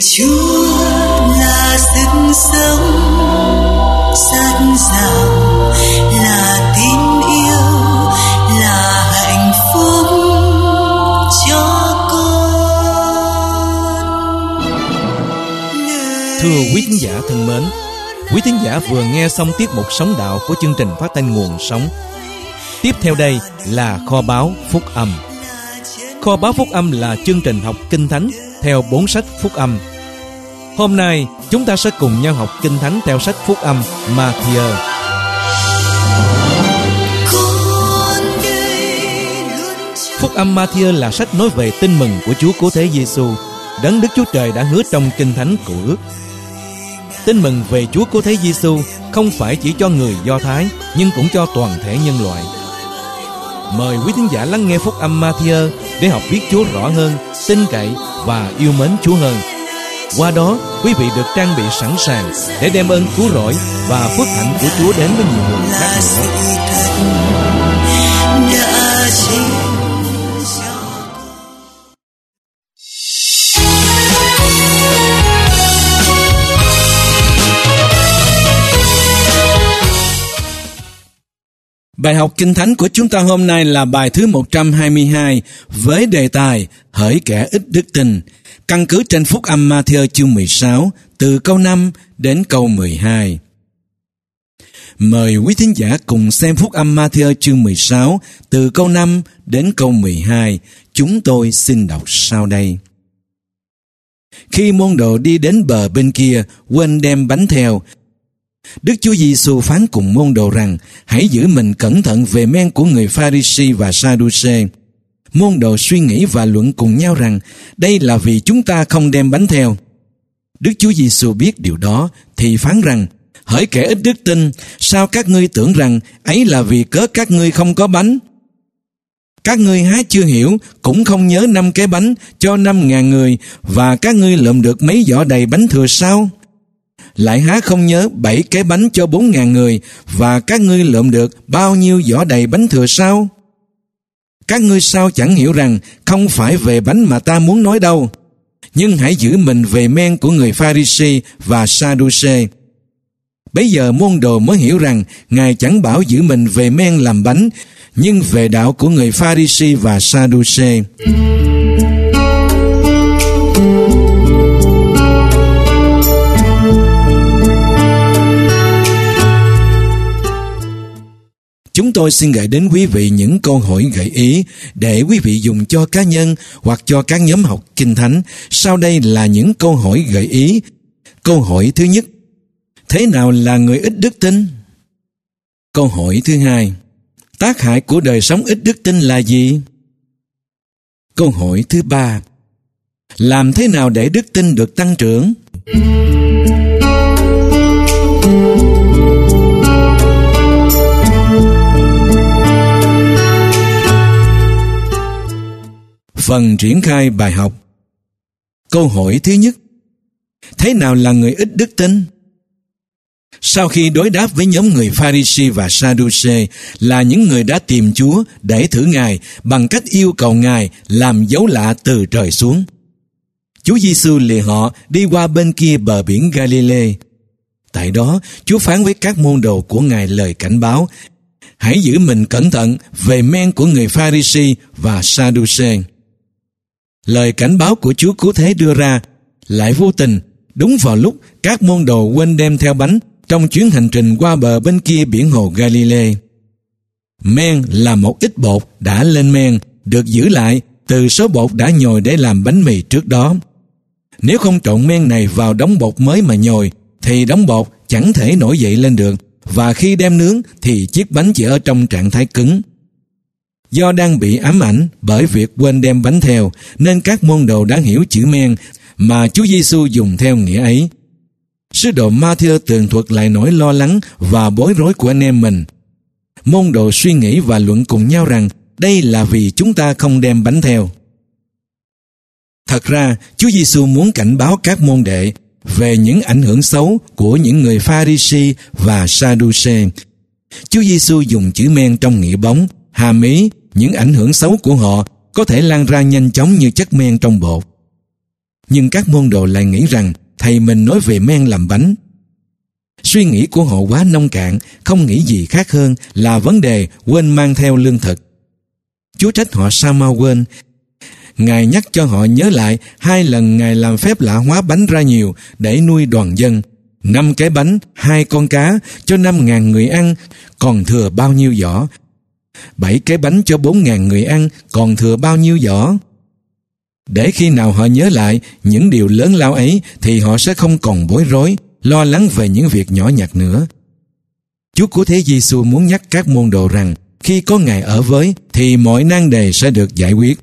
Chúa là sức sống rất giàu, là tin yêu, là hạnh phúc cho con. Thưa quý thính giả thân mến, quý thính giả vừa nghe xong tiết mục Sống Đạo của chương trình phát thanh Nguồn Sống. Tiếp theo đây là Kho báu Phúc Âm. Kho báu Phúc Âm là chương trình học Kinh Thánh theo 4 sách Phúc Âm. Hôm nay chúng ta sẽ cùng nhau học Kinh Thánh theo sách Phúc Âm Ma-thi-ơ. Phúc Âm Ma-thi-ơ là sách nói về tin mừng của Chúa Cứu Thế Giêsu, đấng Đức Chúa Trời đã hứa trong Kinh Thánh Cựu Ước. Tin mừng về Chúa Cứu Thế Giêsu không phải chỉ cho người Do Thái, nhưng cũng cho toàn thể nhân loại. Mời quý thính giả lắng nghe Phúc Âm Ma-thi-ơ để học biết Chúa rõ hơn, tin cậy và yêu mến Chúa hơn. Qua đó, quý vị được trang bị sẵn sàng để đem ơn cứu rỗi và phước hạnh của Chúa đến với nhiều người khác nữa. Bài học Kinh Thánh của chúng ta hôm nay là bài thứ 122 với đề tài Hỡi kẻ ít đức tin, căn cứ trên Phúc Âm Ma-thi-ơ chương 16 từ câu 5 đến câu 12. Mời quý thính giả cùng xem Phúc Âm Ma-thi-ơ chương 16 từ câu 5 đến câu 12. Chúng tôi xin đọc sau đây. Khi môn đồ đi đến bờ bên kia, quên đem bánh theo, Đức Chúa Giêsu phán cùng môn đồ rằng hãy giữ mình cẩn thận về men của người Pha-ri-si và Sa-đu-xê. Môn đồ suy nghĩ và luận cùng nhau rằng đây là vì chúng ta không đem bánh theo. Đức Chúa Giêsu biết điều đó thì phán rằng hỡi kẻ ít đức tin, sao các ngươi tưởng rằng ấy là vì cớ các ngươi không có bánh? Các ngươi há chưa hiểu, cũng không nhớ 5 cái bánh cho 5.000 người và các ngươi lượm được mấy giỏ đầy bánh thừa sao? Lại há không nhớ 7 cái bánh cho 4.000 người và các ngươi lượm được bao nhiêu giỏ đầy bánh thừa sao? Các ngươi sao chẳng hiểu rằng không phải về bánh mà ta muốn nói đâu, nhưng hãy giữ mình về men của người Pha-ri-si và Sa-đu-xê. Bấy giờ môn đồ mới hiểu rằng Ngài chẳng bảo giữ mình về men làm bánh, nhưng về đạo của người Pha-ri-si và Sa-đu-xê. Chúng tôi xin gửi đến quý vị những câu hỏi gợi ý để quý vị dùng cho cá nhân hoặc cho các nhóm học Kinh Thánh. Sau đây là những câu hỏi gợi ý. Câu hỏi thứ nhất: thế nào là người ít đức tin? Câu hỏi thứ hai: tác hại của đời sống ít đức tin là gì? Câu hỏi thứ ba: làm thế nào để đức tin được tăng trưởng? Phần triển khai bài học. Câu hỏi thứ nhất: thế nào là người ít đức tin? Sau khi đối đáp với nhóm người Pha-ri-si và Sa-đu-xê là những người đã tìm Chúa để thử Ngài bằng cách yêu cầu Ngài làm dấu lạ từ trời xuống, Chúa Giêsu lìa họ đi qua bên kia bờ biển Ga-li-lê. Tại đó, Chúa phán với các môn đồ của Ngài lời cảnh báo: hãy giữ mình cẩn thận về men của người Pha-ri-si và Sa-đu-xê. Lời cảnh báo của Chúa Cứu Thế đưa ra lại vô tình đúng vào lúc các môn đồ quên đem theo bánh trong chuyến hành trình qua bờ bên kia biển hồ Ga-li-lê. Men là một ít bột đã lên men, được giữ lại từ số bột đã nhồi để làm bánh mì trước đó. Nếu không trộn men này vào đống bột mới mà nhồi, thì đống bột chẳng thể nổi dậy lên được, và khi đem nướng thì chiếc bánh chỉ ở trong trạng thái cứng. Do đang bị ám ảnh bởi việc quên đem bánh theo, nên các môn đồ đã hiểu chữ men mà Chúa Giêsu dùng theo nghĩa ấy. Sứ đồ Ma-thi-ơ tường thuật lại nỗi lo lắng và bối rối của anh em mình. Môn đồ suy nghĩ và luận cùng nhau rằng đây là vì chúng ta không đem bánh theo. Thật ra, Chúa Giêsu muốn cảnh báo các môn đệ về những ảnh hưởng xấu của những người Pha-ri-si và Sa-đu-xê. Chúa Giêsu dùng chữ men trong nghĩa bóng, hàm ý những ảnh hưởng xấu của họ có thể lan ra nhanh chóng như chất men trong bột. nhưng các môn đồ lại nghĩ rằng thầy mình nói về men làm bánh. Suy nghĩ của họ quá nông cạn, không nghĩ gì khác hơn là vấn đề quên mang theo lương thực. Chúa trách họ sao mau quên. Ngài nhắc cho họ nhớ lại 2 lần Ngài làm phép lạ hóa bánh ra nhiều để nuôi đoàn dân. 5 cái bánh, 2 con cá cho 5.000 người ăn, còn thừa bao nhiêu giỏ. 7 cái bánh cho 4.000 người ăn, còn thừa bao nhiêu giỏ. Để khi nào họ nhớ lại những điều lớn lao ấy thì họ sẽ không còn bối rối, lo lắng về những việc nhỏ nhặt nữa. Chúa Cứu Thế Giêsu muốn nhắc các môn đồ rằng khi có Ngài ở với thì mọi nan đề sẽ được giải quyết.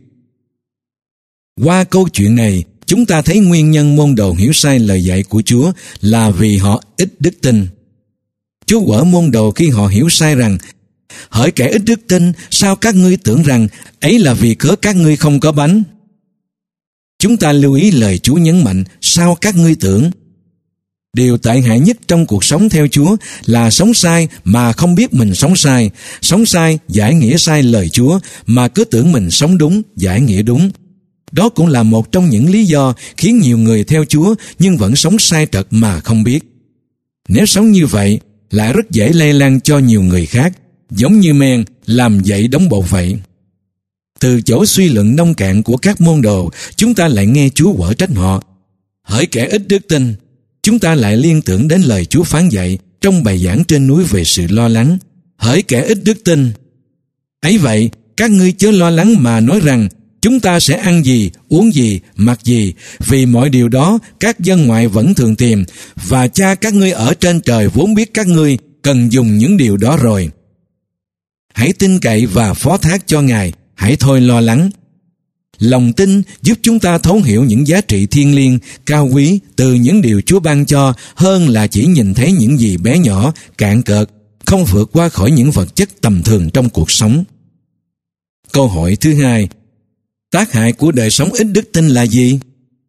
Qua câu chuyện này, chúng ta thấy nguyên nhân môn đồ hiểu sai lời dạy của Chúa là vì họ ít đức tin. Chúa quở môn đồ khi họ hiểu sai rằng hỡi kẻ ít đức tin, sao các ngươi tưởng rằng ấy là vì cớ các ngươi không có bánh? Chúng ta lưu ý lời Chúa nhấn mạnh sao các ngươi tưởng. Điều tệ hại nhất trong cuộc sống theo Chúa là sống sai mà không biết mình sống sai giải nghĩa sai lời Chúa mà cứ tưởng mình sống đúng, giải nghĩa đúng. Đó cũng là một trong những lý do khiến nhiều người theo Chúa nhưng vẫn sống sai trật mà không biết. Nếu sống như vậy, lại rất dễ lây lan cho nhiều người khác, giống như men làm dậy đống bột vậy. Từ chỗ suy luận nông cạn của các môn đồ, chúng ta lại nghe Chúa quở trách họ. Hỡi kẻ ít đức tin, chúng ta lại liên tưởng đến lời Chúa phán dạy trong bài giảng trên núi về sự lo lắng. Hỡi kẻ ít đức tin, ấy vậy, các ngươi chớ lo lắng mà nói rằng chúng ta sẽ ăn gì, uống gì, mặc gì, vì mọi điều đó các dân ngoại vẫn thường tìm, và Cha các ngươi ở trên trời vốn biết các ngươi cần dùng những điều đó rồi. Hãy tin cậy và phó thác cho Ngài, hãy thôi lo lắng. Lòng tin giúp chúng ta thấu hiểu những giá trị thiêng liêng, cao quý từ những điều Chúa ban cho hơn là chỉ nhìn thấy những gì bé nhỏ, cạn cợt, không vượt qua khỏi những vật chất tầm thường trong cuộc sống. Câu hỏi thứ 2. Tác hại của đời sống ít đức tin là gì?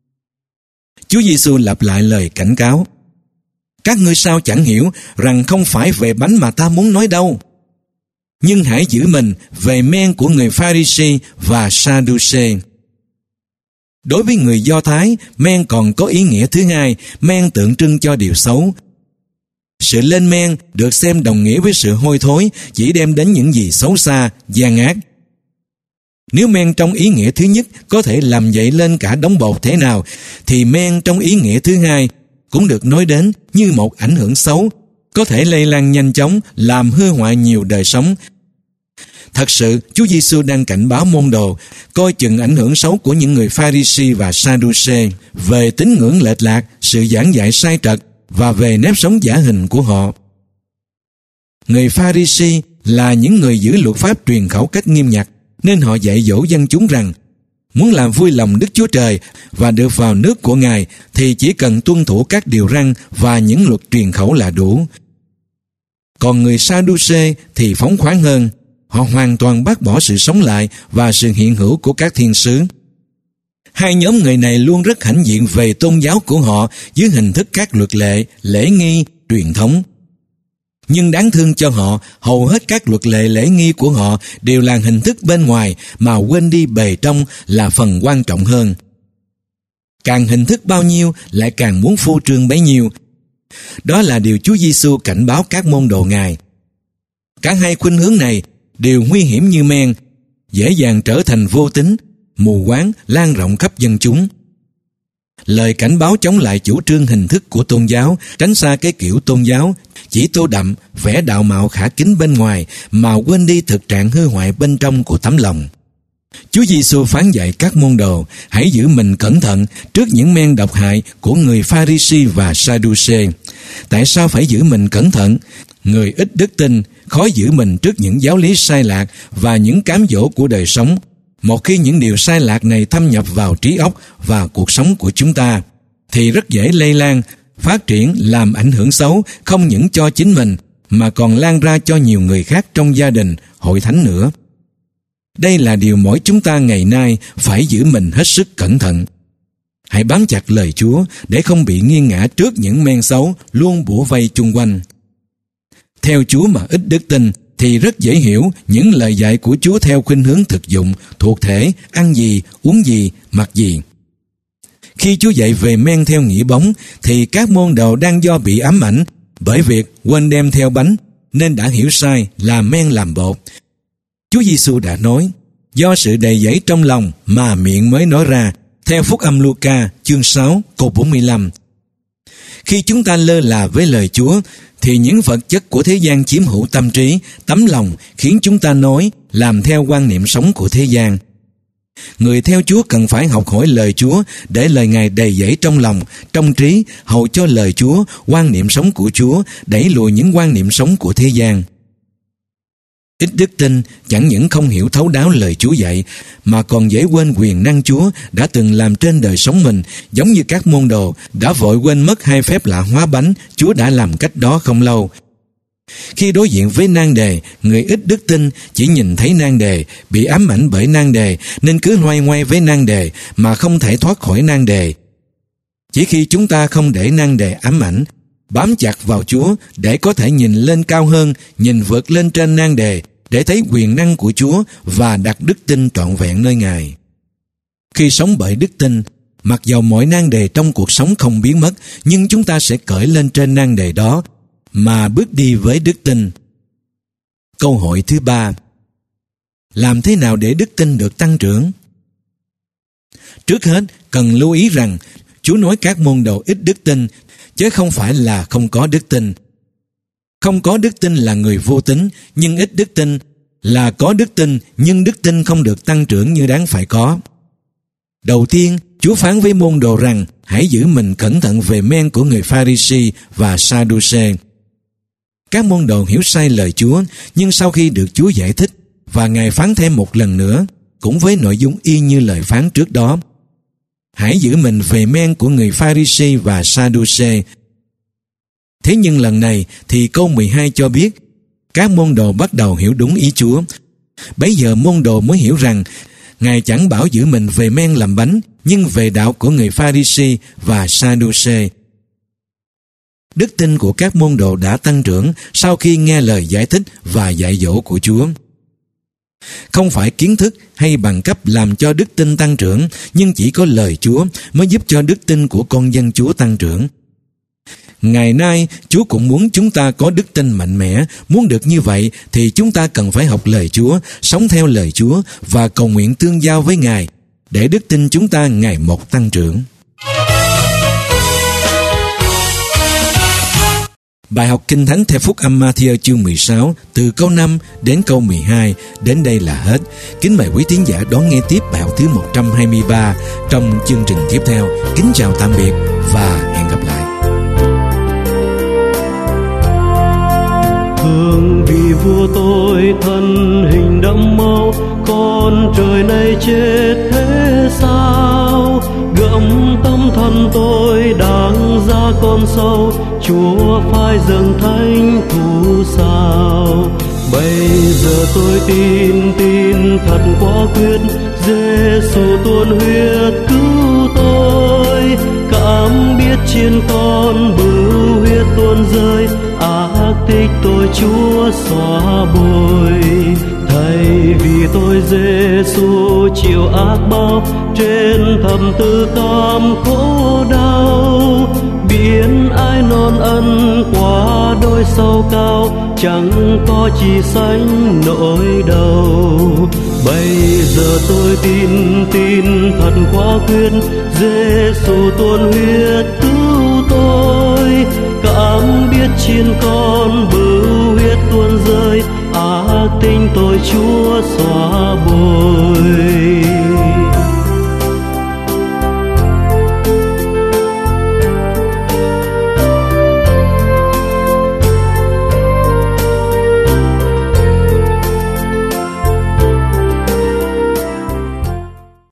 Chúa Giêsu lặp lại lời cảnh cáo. Các ngươi sao chẳng hiểu rằng không phải về bánh mà ta muốn nói đâu, nhưng hãy giữ mình về men của người Pha-ri-si và Sa-đu-xê. Đối với người Do Thái, men còn có ý nghĩa thứ hai, men tượng trưng cho điều xấu. Sự lên men được xem đồng nghĩa với sự hôi thối, chỉ đem đến những gì xấu xa, gian ác. Nếu men trong ý nghĩa thứ nhất có thể làm dậy lên cả đống bột thế nào, thì men trong ý nghĩa thứ hai cũng được nói đến như một ảnh hưởng xấu, có thể lây lan nhanh chóng, làm hư hoại nhiều đời sống. Thật sự, Chúa Giêsu đang cảnh báo môn đồ coi chừng ảnh hưởng xấu của những người Pha-ri-si và Sa-đu-xê về tín ngưỡng lệch lạc, sự giảng dạy sai trật và về nếp sống giả hình của họ. Người Pha-ri-si là những người giữ luật pháp truyền khẩu cách nghiêm ngặt, nên họ dạy dỗ dân chúng rằng muốn làm vui lòng Đức Chúa Trời và được vào nước của Ngài thì chỉ cần tuân thủ các điều răn và những luật truyền khẩu là đủ. Còn người Sa-đu-xê thì phóng khoáng hơn. Họ hoàn toàn bác bỏ sự sống lại và sự hiện hữu của các thiên sứ. Hai nhóm người này luôn rất hãnh diện về tôn giáo của họ dưới hình thức các luật lệ, lễ nghi, truyền thống. Nhưng đáng thương cho họ, hầu hết các luật lệ lễ nghi của họ đều là hình thức bên ngoài mà quên đi bề trong là phần quan trọng hơn. Càng hình thức bao nhiêu lại càng muốn phô trương bấy nhiêu. Đó là điều Chúa Giêsu cảnh báo các môn đồ Ngài. Cả hai khuynh hướng này đều nguy hiểm như men, dễ dàng trở thành vô tín, mù quáng, lan rộng khắp dân chúng. Lời cảnh báo chống lại chủ trương hình thức của tôn giáo, tránh xa cái kiểu tôn giáo chỉ tô đậm, vẻ đạo mạo khả kính bên ngoài mà quên đi thực trạng hư hoại bên trong của tấm lòng. Chúa Giêsu phán dạy các môn đồ hãy giữ mình cẩn thận trước những men độc hại của người Pha-ri-si và Sa-đu-xê. Tại sao phải giữ mình cẩn thận? Người ít đức tin khó giữ mình trước những giáo lý sai lạc và những cám dỗ của đời sống. Một khi những điều sai lạc này thâm nhập vào trí óc và cuộc sống của chúng ta, thì rất dễ lây lan, phát triển, làm ảnh hưởng xấu không những cho chính mình mà còn lan ra cho nhiều người khác trong gia đình, hội thánh nữa. Đây là điều mỗi chúng ta ngày nay phải giữ mình hết sức cẩn thận. Hãy bám chặt lời Chúa để không bị nghiêng ngã trước những men xấu luôn bủa vây chung quanh. Theo Chúa mà ít đức tin thì rất dễ hiểu những lời dạy của Chúa theo khuynh hướng thực dụng, thuộc thể, ăn gì, uống gì, mặc gì. Khi Chúa dạy về men theo nghĩa bóng, thì các môn đồ đang do bị ám ảnh bởi việc quên đem theo bánh, nên đã hiểu sai là men làm bột. Chúa Giêsu đã nói, do sự đầy dẫy trong lòng mà miệng mới nói ra, theo Phúc Âm Luca chương 6 câu 45. Khi chúng ta lơ là với lời Chúa, thì những vật chất của thế gian chiếm hữu tâm trí, tấm lòng, khiến chúng ta nói, làm theo quan niệm sống của thế gian. Người theo Chúa cần phải học hỏi lời Chúa để lời Ngài đầy dẫy trong lòng, trong trí, hầu cho lời Chúa, quan niệm sống của Chúa đẩy lùi những quan niệm sống của thế gian. Ít đức tin chẳng những không hiểu thấu đáo lời Chúa dạy, mà còn dễ quên quyền năng Chúa đã từng làm trên đời sống mình, giống như các môn đồ đã vội quên mất 2 phép lạ hóa bánh Chúa đã làm cách đó không lâu. Khi đối diện với nan đề, người ít đức tin chỉ nhìn thấy nan đề, bị ám ảnh bởi nan đề, nên cứ loay hoay với nan đề mà không thể thoát khỏi nan đề. Chỉ khi chúng ta không để nan đề ám ảnh, bám chặt vào Chúa để có thể nhìn lên cao hơn, nhìn vượt lên trên nan đề, để thấy quyền năng của Chúa và đặt đức tin trọn vẹn nơi Ngài. Khi sống bởi đức tin, mặc dầu mọi nan đề trong cuộc sống không biến mất, nhưng chúng ta sẽ cởi lên trên nan đề đó mà bước đi với đức tin. Câu hỏi thứ 3: làm thế nào để đức tin được tăng trưởng? Trước hết, cần lưu ý rằng Chúa nói các môn đồ ít đức tin, chứ không phải là không có đức tin. Không có đức tin là người vô tín, nhưng ít đức tin là có đức tin, nhưng đức tin không được tăng trưởng như đáng phải có. Đầu tiên, Chúa phán với môn đồ rằng hãy giữ mình cẩn thận về men của người Pha-ri-si và Sa-đu-xê. Các môn đồ hiểu sai lời Chúa, nhưng sau khi được Chúa giải thích và Ngài phán thêm một lần nữa, cũng với nội dung y như lời phán trước đó, hãy giữ mình về men của người Pha-ri-si và Sa-đu-xê. Thế nhưng lần này thì câu 12 cho biết các môn đồ bắt đầu hiểu đúng ý Chúa. Bấy giờ môn đồ mới hiểu rằng Ngài chẳng bảo giữ mình về men làm bánh, nhưng về đạo của người Pha-ri-si và Sa-đu-xê. Đức tin của các môn đồ đã tăng trưởng sau khi nghe lời giải thích và dạy dỗ của Chúa. Không phải kiến thức hay bằng cấp làm cho đức tin tăng trưởng, nhưng chỉ có lời Chúa mới giúp cho đức tin của con dân Chúa tăng trưởng. Ngày nay, Chúa cũng muốn chúng ta có đức tin mạnh mẽ. Muốn được như vậy thì chúng ta cần phải học lời Chúa, sống theo lời Chúa và cầu nguyện tương giao với Ngài, để đức tin chúng ta ngày một tăng trưởng. Bài học Kinh Thánh theo Phúc Âm Ma-thi-ơ chương 16 từ câu 5 đến câu 12 đến đây là hết. Kính mời quý tín giả đón nghe tiếp bài học thứ 123 trong chương trình tiếp theo. Kính chào tạm biệt và hẹn gặp lại. Hương vì vua tôi thân hình đẫm máu, con trời này chết thế sao? Gẫm tâm thân tôi đang ra con sâu, Chúa phải dâng thánh thù sao? Bây giờ tôi tin thật quả quyết, Giê-xu tuôn huyết cứu tôi. Cảm biết trên con bưu huyết tuôn rơi, ác tích tôi Chúa xóa bồi. Thay vì tôi Giê-xu chịu ác bao, trên thập tự cam khổ đau. Biển ai non ân qua đôi sâu cao, chẳng có chi sánh nỗi đau. Bây giờ tôi tin thật quả quyết, Giê-xu tuôn huyết cứu tôi. Cảm biết trên con bưu huyết tuôn rơi, ác tình tôi Chúa xóa bồi.